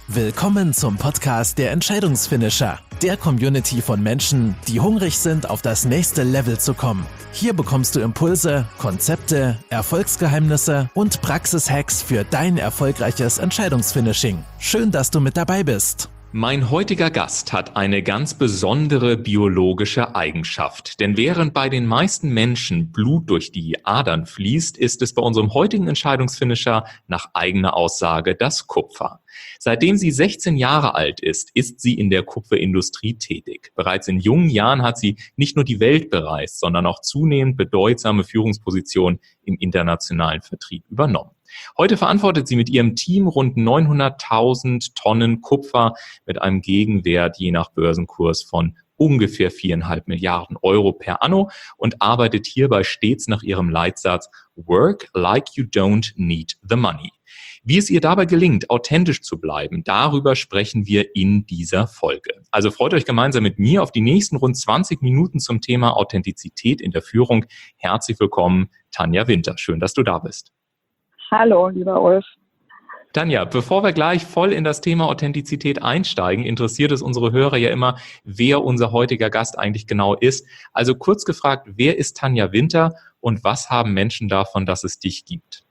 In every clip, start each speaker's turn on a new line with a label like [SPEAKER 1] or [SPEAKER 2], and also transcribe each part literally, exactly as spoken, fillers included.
[SPEAKER 1] Willkommen zum Podcast der Entscheidungsfinisher, der Community von Menschen, die hungrig sind, auf das nächste Level zu kommen. Hier bekommst du Impulse, Konzepte, Erfolgsgeheimnisse und Praxishacks für dein erfolgreiches Entscheidungsfinishing. Schön, dass du mit dabei bist.
[SPEAKER 2] Mein heutiger Gast hat eine ganz besondere biologische Eigenschaft. Denn während bei den meisten Menschen Blut durch die Adern fließt, ist es bei unserem heutigen Entscheidungsfinisher nach eigener Aussage das Kupfer. Seitdem sie sechzehn Jahre alt ist, ist sie in der Kupferindustrie tätig. Bereits in jungen Jahren hat sie nicht nur die Welt bereist, sondern auch zunehmend bedeutsame Führungspositionen im internationalen Vertrieb übernommen. Heute verantwortet sie mit ihrem Team rund neunhunderttausend Tonnen Kupfer mit einem Gegenwert je nach Börsenkurs von ungefähr viereinhalb Milliarden Euro per anno und arbeitet hierbei stets nach ihrem Leitsatz Work like you don't need the money. Wie es ihr dabei gelingt, authentisch zu bleiben, darüber sprechen wir in dieser Folge. Also freut euch gemeinsam mit mir auf die nächsten rund zwanzig Minuten zum Thema Authentizität in der Führung. Herzlich willkommen, Tanja Winter. Schön, dass du da bist.
[SPEAKER 3] Hallo, lieber Ulf.
[SPEAKER 2] Tanja, bevor wir gleich voll in das Thema Authentizität einsteigen, interessiert es unsere Hörer ja immer, wer unser heutiger Gast eigentlich genau ist. Also kurz gefragt, wer ist Tanja Winter und was haben Menschen davon, dass es dich gibt?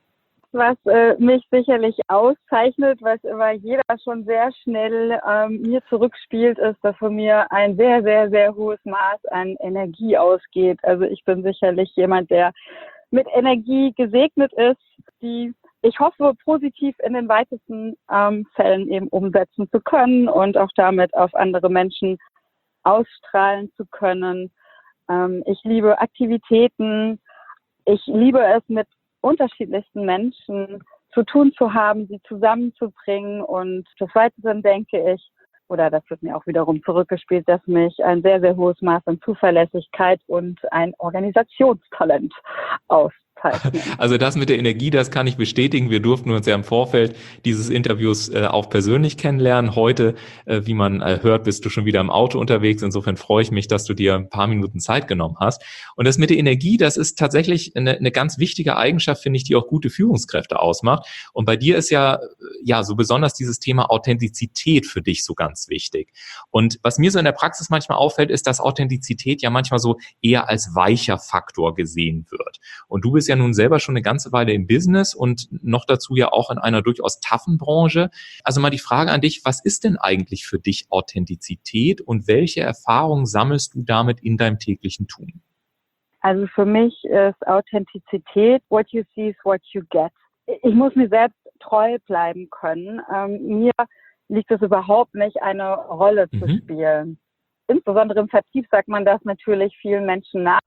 [SPEAKER 3] Was äh, mich sicherlich auszeichnet, was immer jeder schon sehr schnell ähm, mir zurückspielt, ist, dass von mir ein sehr, sehr, sehr hohes Maß an Energie ausgeht. Also ich bin sicherlich jemand, der mit Energie gesegnet ist, die ich hoffe, positiv in den weitesten ähm, Fällen eben umsetzen zu können und auch damit auf andere Menschen ausstrahlen zu können. Ähm, ich liebe Aktivitäten. Ich liebe es, mit unterschiedlichsten Menschen zu tun zu haben, sie zusammenzubringen. Und des Weiteren denke ich, oder das wird mir auch wiederum zurückgespielt, dass mich ein sehr, sehr hohes Maß an Zuverlässigkeit und ein Organisationstalent auszeichnet.
[SPEAKER 2] Also das mit der Energie, das kann ich bestätigen. Wir durften uns ja im Vorfeld dieses Interviews äh, auch persönlich kennenlernen. Heute, äh, wie man äh, hört, bist du schon wieder im Auto unterwegs. Insofern freue ich mich, dass du dir ein paar Minuten Zeit genommen hast. Und das mit der Energie, das ist tatsächlich eine, eine ganz wichtige Eigenschaft, finde ich, die auch gute Führungskräfte ausmacht. Und bei dir ist ja, ja so besonders dieses Thema Authentizität für dich so ganz wichtig. Und was mir so in der Praxis manchmal auffällt, ist, dass Authentizität ja manchmal so eher als weicher Faktor gesehen wird. Und du bist ja nun selber schon eine ganze Weile im Business und noch dazu ja auch in einer durchaus toughen Branche. Also mal die Frage an dich, was ist denn eigentlich für dich Authentizität und welche Erfahrungen sammelst du damit in deinem täglichen Tun?
[SPEAKER 3] Also für mich ist Authentizität, what you see is what you get. Ich muss mir selbst treu bleiben können. Ähm, mir liegt es überhaupt nicht, eine Rolle zu
[SPEAKER 2] Mhm.
[SPEAKER 3] spielen. Insbesondere im Vertrieb sagt man das natürlich vielen Menschen nach.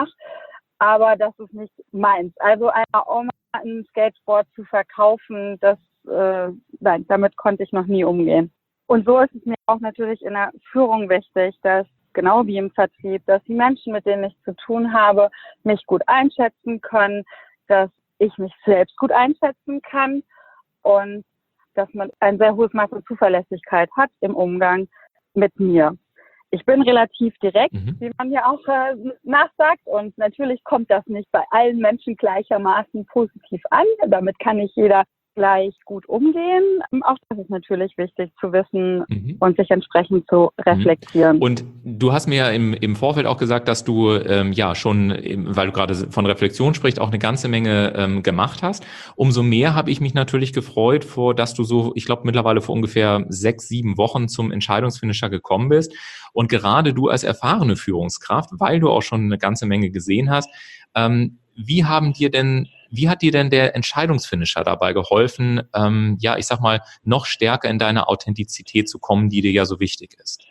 [SPEAKER 3] Aber das ist nicht meins. Also einer Oma ein Skateboard zu verkaufen, das, äh, nein, damit konnte ich noch nie umgehen. Und so ist es mir auch natürlich in der Führung wichtig, dass genau wie im Vertrieb, dass die Menschen, mit denen ich zu tun habe, mich gut einschätzen können, dass ich mich selbst gut einschätzen kann und dass man ein sehr hohes Maß an Zuverlässigkeit hat im Umgang mit mir. Ich bin relativ direkt,
[SPEAKER 2] Mhm.
[SPEAKER 3] wie man ja auch äh, nachsagt. Und natürlich kommt das nicht bei allen Menschen gleichermaßen positiv an. Damit kann nicht jeder gleich gut umgehen. Auch das ist natürlich wichtig zu wissen
[SPEAKER 2] Mhm.
[SPEAKER 3] und sich entsprechend zu reflektieren.
[SPEAKER 2] Und du hast mir ja im, im Vorfeld auch gesagt, dass du ähm, ja schon, im, weil du gerade von Reflexion sprichst, auch eine ganze Menge ähm, gemacht hast. Umso mehr habe ich mich natürlich gefreut, vor, dass du so, ich glaube mittlerweile vor ungefähr sechs, sieben Wochen zum Entscheidungsfinisher gekommen bist. Und gerade du als erfahrene Führungskraft, weil du auch schon eine ganze Menge gesehen hast, ähm, wie haben dir denn Wie hat dir denn der Entscheidungsfinisher dabei geholfen, ähm, ja, ich sag mal, noch stärker in deine Authentizität zu kommen, die dir ja so wichtig ist?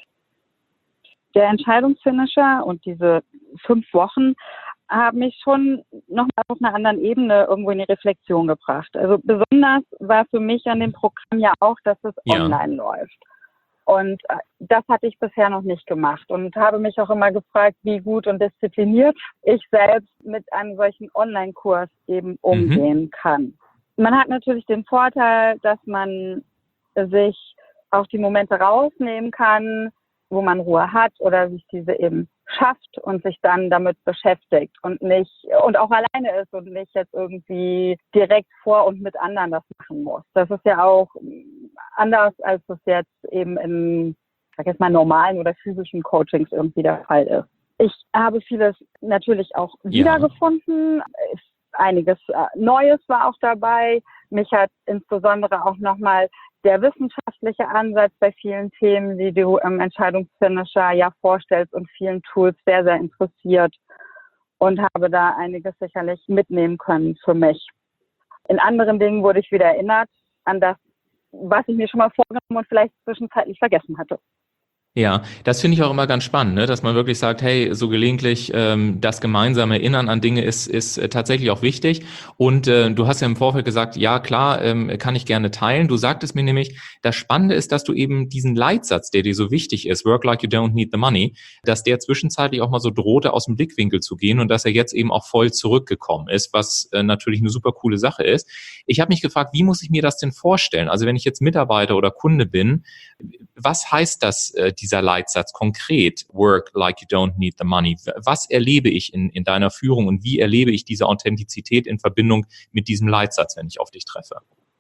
[SPEAKER 3] Der Entscheidungsfinisher und diese fünf Wochen haben mich schon nochmal auf einer anderen Ebene irgendwo in die Reflexion gebracht. Also besonders war für mich an dem Programm ja auch, dass es
[SPEAKER 2] Ja.
[SPEAKER 3] online läuft. Und das hatte ich bisher noch nicht gemacht und habe mich auch immer gefragt, wie gut und diszipliniert ich selbst mit einem solchen Online-Kurs eben umgehen
[SPEAKER 2] Mhm.
[SPEAKER 3] kann. Man hat natürlich den Vorteil, dass man sich auch die Momente rausnehmen kann, wo man Ruhe hat oder sich diese eben schafft und sich dann damit beschäftigt und nicht und auch alleine ist und nicht jetzt irgendwie direkt vor und mit anderen das machen muss. Das ist ja auch anders, als es jetzt eben in, ich sag jetzt mal, normalen oder physischen Coachings irgendwie der Fall ist. Ich habe vieles natürlich auch wiedergefunden. Ja. Einiges Neues war auch dabei. Mich hat insbesondere auch nochmal der wissenschaftliche Ansatz bei vielen Themen, die du im Entscheidungsfinisher ja vorstellst und vielen Tools sehr, sehr interessiert und habe da einiges sicherlich mitnehmen können für mich. In anderen Dingen wurde ich wieder erinnert an das, was ich mir schon mal vorgenommen und vielleicht zwischenzeitlich vergessen hatte.
[SPEAKER 2] Ja, das finde ich auch immer ganz spannend, ne? Dass man wirklich sagt, hey, so gelegentlich ähm, das gemeinsame Erinnern an Dinge ist ist äh, tatsächlich auch wichtig. Und äh, du hast ja im Vorfeld gesagt, ja klar, ähm, kann ich gerne teilen. Du sagtest mir nämlich, das Spannende ist, dass du eben diesen Leitsatz, der dir so wichtig ist, work like you don't need the money, dass der zwischenzeitlich auch mal so drohte, aus dem Blickwinkel zu gehen und dass er jetzt eben auch voll zurückgekommen ist, was äh, natürlich eine super coole Sache ist. Ich habe mich gefragt, wie muss ich mir das denn vorstellen? Also wenn ich jetzt Mitarbeiter oder Kunde bin, was heißt das, äh, dieser Leitsatz konkret? Work like you don't need the money. Was erlebe ich in, in deiner Führung und wie erlebe ich diese Authentizität in Verbindung mit diesem Leitsatz, wenn ich auf dich treffe?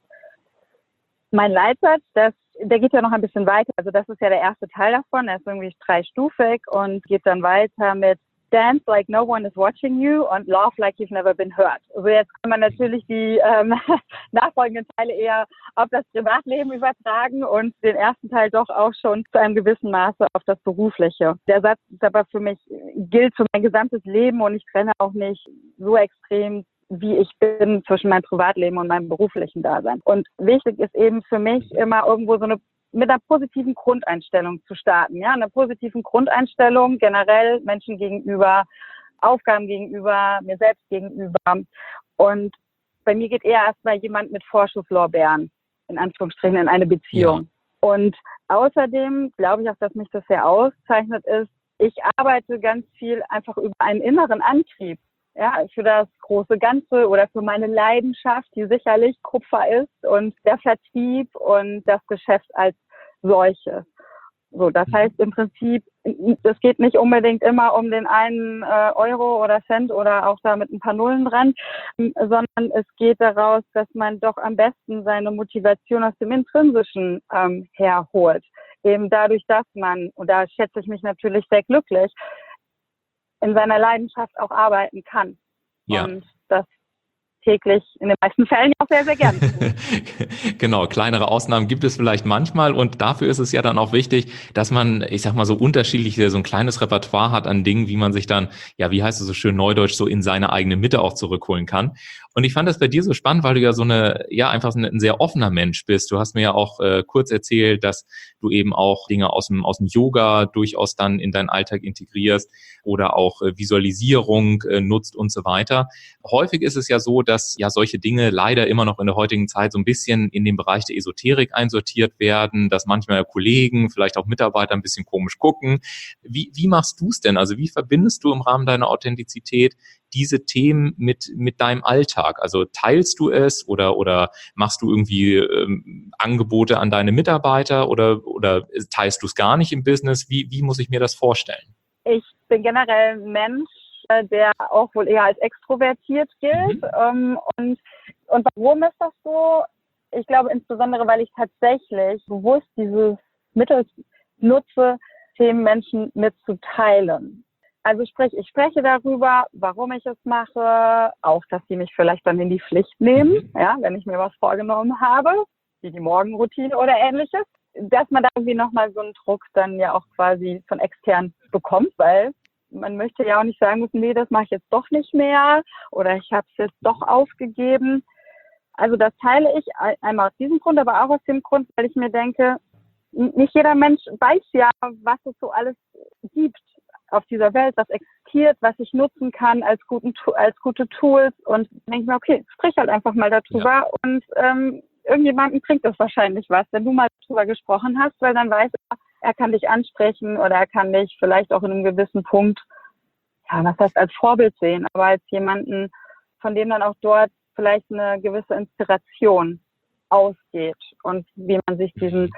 [SPEAKER 3] Mein Leitsatz, das, der geht ja noch ein bisschen weiter. Also das ist ja der erste Teil davon. Er ist irgendwie dreistufig und geht dann weiter mit Dance like no one is watching you und Laugh like you've never been hurt. Also jetzt kann man natürlich die ähm, nachfolgenden Teile eher auf das Privatleben übertragen und den ersten Teil doch auch schon zu einem gewissen Maße auf das Berufliche. Der Satz ist aber für mich, gilt für mein gesamtes Leben und ich trenne auch nicht so extrem, wie ich bin, zwischen meinem Privatleben und meinem beruflichen Dasein. Und wichtig ist eben für mich immer irgendwo so eine mit einer positiven Grundeinstellung zu starten, ja, einer positiven Grundeinstellung generell Menschen gegenüber, Aufgaben gegenüber, mir selbst gegenüber. Und bei mir geht eher erstmal jemand mit Vorschusslorbeeren, in Anführungsstrichen, in eine Beziehung. Ja. Und außerdem glaube ich auch, dass mich das sehr auszeichnet ist, ich arbeite ganz viel einfach über einen inneren Antrieb. Ja, für das große Ganze oder für meine Leidenschaft, die sicherlich Kupfer ist und der Vertrieb und das Geschäft als solches. So, das heißt im Prinzip, es geht nicht unbedingt immer um den einen äh, Euro oder Cent oder auch da mit ein paar Nullen dran, sondern es geht daraus, dass man doch am besten seine Motivation aus dem Intrinsischen ähm, herholt. Eben dadurch, dass man, und da schätze ich mich natürlich sehr glücklich, in seiner Leidenschaft auch arbeiten kann. Ja. Und das täglich in den meisten Fällen auch sehr, sehr gerne.
[SPEAKER 2] Genau, kleinere Ausnahmen gibt es vielleicht manchmal und dafür ist es ja dann auch wichtig, dass man, ich sag mal, so unterschiedliche, so ein kleines Repertoire hat an Dingen, wie man sich dann, ja, wie heißt es so schön neudeutsch, so in seine eigene Mitte auch zurückholen kann. Und ich fand das bei dir so spannend, weil du ja so eine, ja, einfach ein sehr offener Mensch bist. Du hast mir ja auch äh, kurz erzählt, dass du eben auch Dinge aus dem, aus dem Yoga durchaus dann in deinen Alltag integrierst oder auch äh, Visualisierung äh, nutzt und so weiter. Häufig ist es ja so, dass ja solche Dinge leider immer noch in der heutigen Zeit so ein bisschen in den Bereich der Esoterik einsortiert werden, dass manchmal Kollegen, vielleicht auch Mitarbeiter ein bisschen komisch gucken. Wie, wie machst du es denn? Also wie verbindest du im Rahmen deiner Authentizität diese Themen mit mit deinem Alltag? Also teilst du es oder oder machst du irgendwie ähm, Angebote an deine Mitarbeiter oder oder teilst du es gar nicht im Business? Wie wie muss ich mir das vorstellen?
[SPEAKER 3] Ich bin generell ein Mensch, der auch wohl eher als extrovertiert gilt. Mhm. Und und warum ist das so? Ich glaube insbesondere, weil ich tatsächlich bewusst dieses Mittel nutze, Themen Menschen mitzuteilen. Also sprich, ich spreche darüber, warum ich es mache, auch, dass sie mich vielleicht dann in die Pflicht nehmen, ja, wenn ich mir was vorgenommen habe, wie die Morgenroutine oder Ähnliches, dass man da irgendwie nochmal so einen Druck dann ja auch quasi von extern bekommt, weil man möchte ja auch nicht sagen müssen, nee, das mache ich jetzt doch nicht mehr oder ich habe es jetzt doch aufgegeben. Also das teile ich einmal aus diesem Grund, aber auch aus dem Grund, weil ich mir denke, nicht jeder Mensch weiß ja, was es so alles gibt auf dieser Welt, was existiert, was ich nutzen kann als guten als gute Tools und denke mir, okay, sprich halt einfach mal darüber ja. und ähm, irgendjemandem bringt das wahrscheinlich was, wenn du mal darüber gesprochen hast, weil dann weiß er, er kann dich ansprechen oder er kann dich vielleicht auch in einem gewissen Punkt, ja, was heißt als Vorbild sehen, aber als jemanden, von dem dann auch dort vielleicht eine gewisse Inspiration ausgeht und wie man sich diesen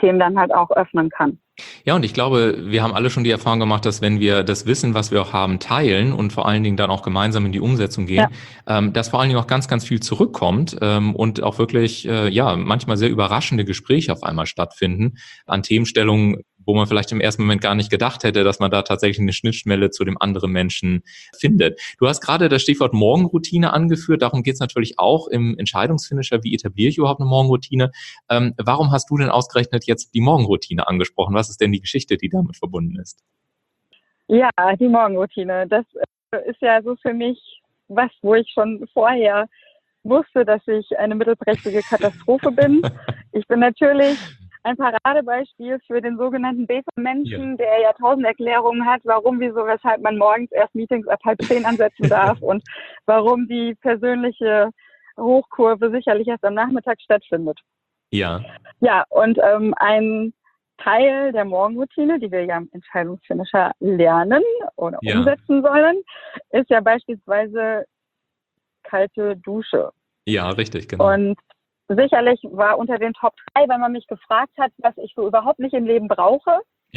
[SPEAKER 3] Themen dann halt auch öffnen kann.
[SPEAKER 2] Ja, und ich glaube, wir haben alle schon die Erfahrung gemacht, dass wenn wir das Wissen, was wir auch haben, teilen und vor allen Dingen dann auch gemeinsam in die Umsetzung gehen, ja. ähm, dass vor allen Dingen auch ganz, ganz viel zurückkommt ähm, und auch wirklich, äh, ja, manchmal sehr überraschende Gespräche auf einmal stattfinden an Themenstellungen, wo man vielleicht im ersten Moment gar nicht gedacht hätte, dass man da tatsächlich eine Schnittstelle zu dem anderen Menschen findet. Du hast gerade das Stichwort Morgenroutine angeführt. Darum geht es natürlich auch im Entscheidungsfinisher. Wie etabliere ich überhaupt eine Morgenroutine? Ähm, warum hast du denn ausgerechnet jetzt die Morgenroutine angesprochen? Was ist denn die Geschichte, die damit verbunden ist?
[SPEAKER 3] Ja, die Morgenroutine. Das ist ja so für mich was, wo ich schon vorher wusste, dass ich eine mittelprächtige Katastrophe bin. Ich bin natürlich ein Paradebeispiel für den sogenannten Beta-Menschen, ja. der ja tausend Erklärungen hat, warum, wieso, weshalb man morgens erst Meetings ab halb zehn ansetzen darf und warum die persönliche Hochkurve sicherlich erst am Nachmittag stattfindet.
[SPEAKER 2] Ja.
[SPEAKER 3] Ja, und ähm, ein Teil der Morgenroutine, die wir ja im Entscheidungsfinisher lernen oder ja. umsetzen sollen, ist ja beispielsweise kalte Dusche.
[SPEAKER 2] Ja, richtig, genau.
[SPEAKER 3] Und sicherlich war unter den Top drei, wenn man mich gefragt hat, was ich so überhaupt nicht im Leben brauche.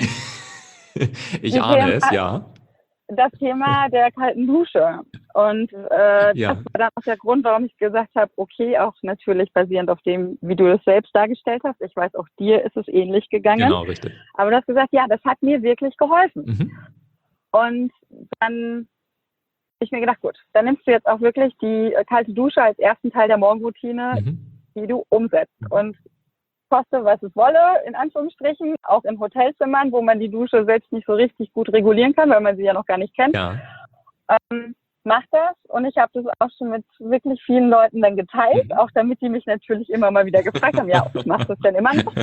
[SPEAKER 2] ich ahne Thema, es, ja.
[SPEAKER 3] Das Thema der kalten Dusche. Und äh, ja. das war dann auch der Grund, warum ich gesagt habe, okay, auch natürlich basierend auf dem, wie du es selbst dargestellt hast. Ich weiß, auch dir ist es ähnlich gegangen.
[SPEAKER 2] Genau, richtig.
[SPEAKER 3] Aber du hast gesagt, ja, das hat mir wirklich geholfen. Mhm. Und dann habe ich mir gedacht, gut, dann nimmst du jetzt auch wirklich die äh, kalte Dusche als ersten Teil der Morgenroutine, mhm. die du umsetzt. Und koste, was es wolle, in Anführungsstrichen, auch in Hotelzimmern, wo man die Dusche selbst nicht so richtig gut regulieren kann, weil man sie ja noch gar nicht kennt.
[SPEAKER 2] Ja.
[SPEAKER 3] Ähm, mach das. Und ich habe das auch schon mit wirklich vielen Leuten dann geteilt, mhm. auch damit die mich natürlich immer mal wieder gefragt haben, ja, ich mache das denn immer noch?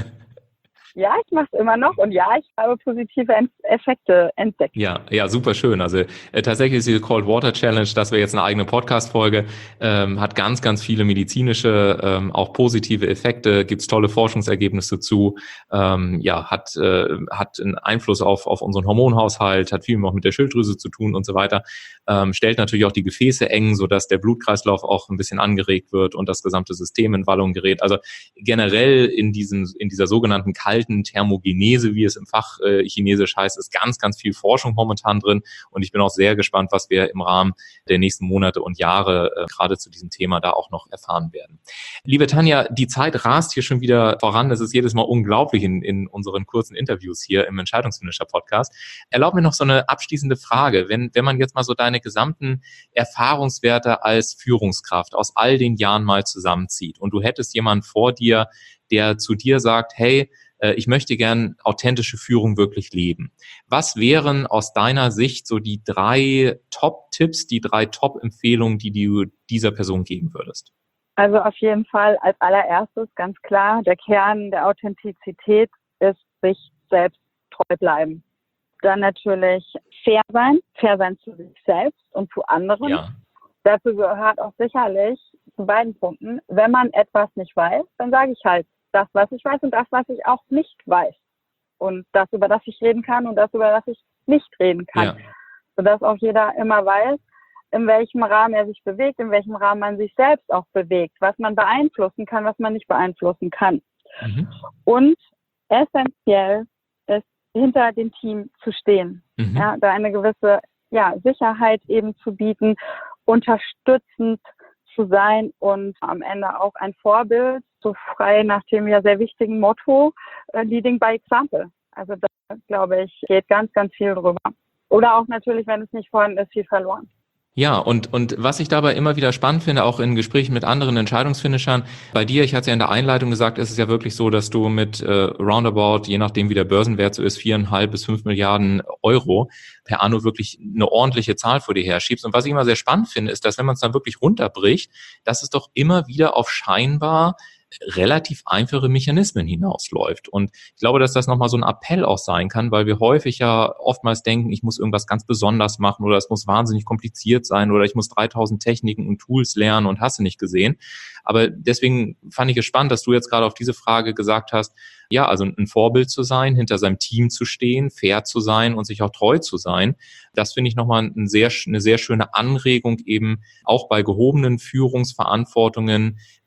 [SPEAKER 3] Ja, ich mache es immer noch und ja, ich habe positive Effekte entdeckt.
[SPEAKER 2] Ja, ja, super schön. Also äh, tatsächlich ist die Cold Water Challenge, das wäre jetzt eine eigene Podcast-Folge, ähm, hat ganz, ganz viele medizinische, ähm, auch positive Effekte, gibt's tolle Forschungsergebnisse zu, ähm, ja, hat äh, hat einen Einfluss auf auf unseren Hormonhaushalt, hat viel auch mit der Schilddrüse zu tun und so weiter, ähm, stellt natürlich auch die Gefäße eng, sodass der Blutkreislauf auch ein bisschen angeregt wird und das gesamte System in Wallung gerät. Also generell in diesem in dieser sogenannten kalten Thermogenese, wie es im Fach äh, Chinesisch heißt, ist ganz, ganz viel Forschung momentan drin und ich bin auch sehr gespannt, was wir im Rahmen der nächsten Monate und Jahre äh, gerade zu diesem Thema da auch noch erfahren werden. Liebe Tanja, die Zeit rast hier schon wieder voran. Es ist jedes Mal unglaublich in, in unseren kurzen Interviews hier im Entscheidungsfinisher Podcast. Erlaub mir noch so eine abschließende Frage. Wenn, wenn man jetzt mal so deine gesamten Erfahrungswerte als Führungskraft aus all den Jahren mal zusammenzieht und du hättest jemanden vor dir, der zu dir sagt, hey, ich möchte gern authentische Führung wirklich leben. Was wären aus deiner Sicht so die drei Top-Tipps, die drei Top-Empfehlungen, die du dieser Person geben würdest?
[SPEAKER 3] Also auf jeden Fall als allererstes ganz klar, der Kern der Authentizität ist sich selbst treu bleiben. Dann natürlich fair sein, fair sein zu sich selbst und zu anderen.
[SPEAKER 2] Ja.
[SPEAKER 3] Dazu gehört auch sicherlich zu beiden Punkten, wenn man etwas nicht weiß, dann sage ich halt, das, was ich weiß und das, was ich auch nicht weiß. Und das, über das ich reden kann und das, über das ich nicht reden kann. Ja. Sodass auch jeder immer weiß, in welchem Rahmen er sich bewegt, in welchem Rahmen man sich selbst auch bewegt, was man beeinflussen kann, was man nicht beeinflussen kann. Mhm. Und essentiell ist, hinter dem Team zu stehen. Mhm. Ja, da eine gewisse ja, Sicherheit eben zu bieten, unterstützend zu sein und am Ende auch ein Vorbild, so frei nach dem ja sehr wichtigen Motto, äh, Leading by Example. Also da, glaube ich, geht ganz, ganz viel drüber. Oder auch natürlich, wenn es nicht vorhanden ist, viel verloren.
[SPEAKER 2] Ja, und und was ich dabei immer wieder spannend finde, auch in Gesprächen mit anderen Entscheidungsfinishern, bei dir, ich hatte es ja in der Einleitung gesagt, ist es ja wirklich so, dass du mit äh, roundabout, je nachdem wie der Börsenwert so ist, viereinhalb bis fünf Milliarden Euro per Anno wirklich eine ordentliche Zahl vor dir herschiebst. Und was ich immer sehr spannend finde, ist, dass wenn man es dann wirklich runterbricht, dass es doch immer wieder auf scheinbar relativ einfache Mechanismen hinausläuft. Und ich glaube, dass das nochmal so ein Appell auch sein kann, weil wir häufig ja oftmals denken, ich muss irgendwas ganz besonders machen oder es muss wahnsinnig kompliziert sein oder ich muss dreitausend Techniken und Tools lernen und hast du nicht gesehen. Aber deswegen fand ich es spannend, dass du jetzt gerade auf diese Frage gesagt hast, ja, also ein Vorbild zu sein, hinter seinem Team zu stehen, fair zu sein und sich auch treu zu sein. Das finde ich nochmal ein sehr, eine sehr schöne Anregung eben auch bei gehobenen Führungsverantwortungen,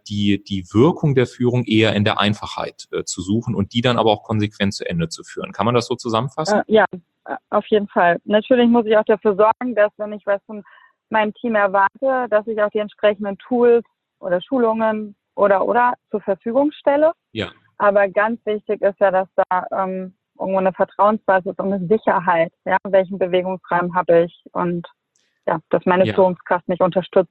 [SPEAKER 2] die, die Wirkung der Führung eher in der Einfachheit äh, zu suchen und die dann aber auch konsequent zu Ende zu führen. Kann man das so zusammenfassen?
[SPEAKER 3] Äh, ja, auf jeden Fall. Natürlich muss ich auch dafür sorgen, dass, wenn ich was von meinem Team erwarte, dass ich auch die entsprechenden Tools oder Schulungen oder oder zur Verfügung stelle.
[SPEAKER 2] Ja.
[SPEAKER 3] Aber ganz wichtig ist ja, dass da ähm, irgendwo eine Vertrauensbasis und eine Sicherheit, ja, welchen Bewegungsrahmen habe ich und ja, dass meine
[SPEAKER 2] ja.
[SPEAKER 3] Führungskraft mich unterstützt.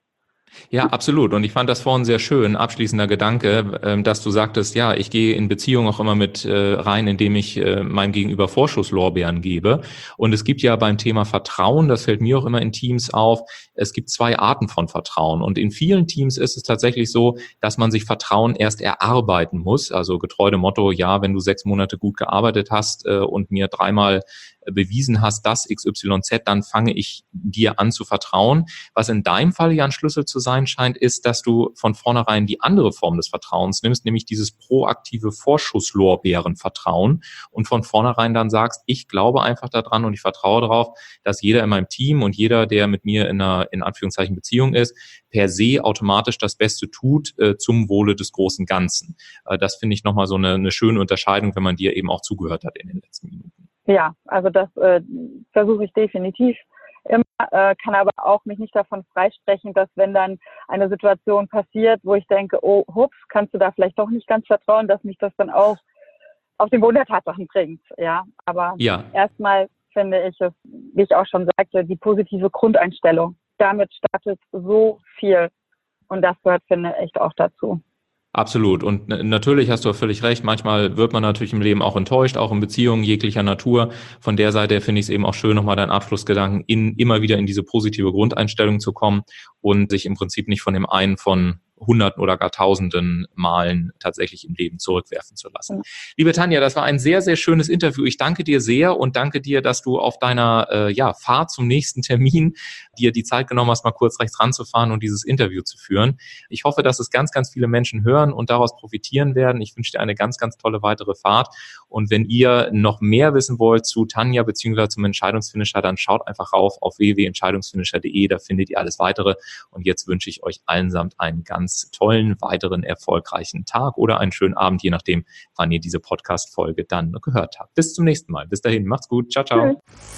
[SPEAKER 2] Ja, absolut. Und ich fand das vorhin sehr schön, abschließender Gedanke, dass du sagtest, ja, ich gehe in Beziehungen auch immer mit rein, indem ich meinem Gegenüber Vorschusslorbeeren gebe. Und es gibt ja beim Thema Vertrauen, das fällt mir auch immer in Teams auf, es gibt zwei Arten von Vertrauen. Und in vielen Teams ist es tatsächlich so, dass man sich Vertrauen erst erarbeiten muss. Also getreu dem Motto, ja, wenn du sechs Monate gut gearbeitet hast und mir dreimal bewiesen hast, dass X Y Z, dann fange ich dir an zu vertrauen. Was in deinem Fall ja ein Schlüssel zu sein scheint, ist, dass du von vornherein die andere Form des Vertrauens nimmst, nämlich dieses proaktive Vorschusslorbeerenvertrauen und von vornherein dann sagst, ich glaube einfach daran und ich vertraue darauf, dass jeder in meinem Team und jeder, der mit mir in einer, in Anführungszeichen, Beziehung ist, per se automatisch das Beste tut äh, zum Wohle des großen Ganzen. Äh, das finde ich nochmal so eine, eine schöne Unterscheidung, wenn man dir eben auch zugehört hat in den letzten Minuten.
[SPEAKER 3] Ja, also das äh, versuche ich definitiv immer, äh, kann aber auch mich nicht davon freisprechen, dass wenn dann eine Situation passiert, wo ich denke, oh, hups, kannst du da vielleicht doch nicht ganz vertrauen, dass mich das dann auch auf den Boden der Tatsachen bringt. Ja, aber
[SPEAKER 2] ja.
[SPEAKER 3] erstmal finde ich es, wie ich auch schon sagte, die positive Grundeinstellung. Damit startet so viel und das gehört, finde ich, echt auch dazu.
[SPEAKER 2] Absolut. Und natürlich hast du völlig recht. Manchmal wird man natürlich im Leben auch enttäuscht, auch in Beziehungen jeglicher Natur. Von der Seite finde ich es eben auch schön, nochmal deinen Abschlussgedanken in, immer wieder in diese positive Grundeinstellung zu kommen und sich im Prinzip nicht von dem einen von Hunderten oder gar Tausenden Malen tatsächlich im Leben zurückwerfen zu lassen. Ja. Liebe Tanja, das war ein sehr, sehr schönes Interview. Ich danke dir sehr und danke dir, dass du auf deiner äh, ja, Fahrt zum nächsten Termin dir die Zeit genommen hast, mal kurz rechts ranzufahren und dieses Interview zu führen. Ich hoffe, dass es ganz, ganz viele Menschen hören und daraus profitieren werden. Ich wünsche dir eine ganz, ganz tolle weitere Fahrt. Und wenn ihr noch mehr wissen wollt zu Tanja bzw. zum Entscheidungsfinisher, dann schaut einfach rauf auf w w w punkt entscheidungsfinisher punkt d e. Da findet ihr alles weitere. Und jetzt wünsche ich euch allensamt einen ganz tollen, weiteren, erfolgreichen Tag oder einen schönen Abend, je nachdem, wann ihr diese Podcast-Folge dann gehört habt. Bis zum nächsten Mal. Bis dahin. Macht's gut. Ciao, ciao.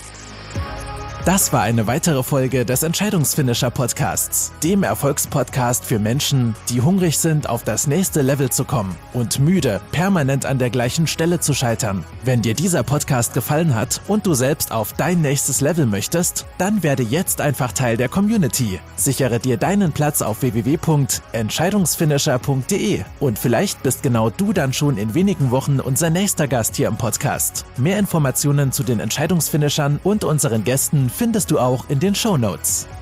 [SPEAKER 1] Das war eine weitere Folge des Entscheidungsfinisher Podcasts, dem Erfolgspodcast für Menschen, die hungrig sind, auf das nächste Level zu kommen und müde, permanent an der gleichen Stelle zu scheitern. Wenn dir dieser Podcast gefallen hat und du selbst auf dein nächstes Level möchtest, dann werde jetzt einfach Teil der Community. Sichere dir deinen Platz auf w w w punkt entscheidungsfinisher punkt d e und vielleicht bist genau du dann schon in wenigen Wochen unser nächster Gast hier im Podcast. Mehr Informationen zu den Entscheidungsfinishern und unseren Gästen findest du auch in den Shownotes.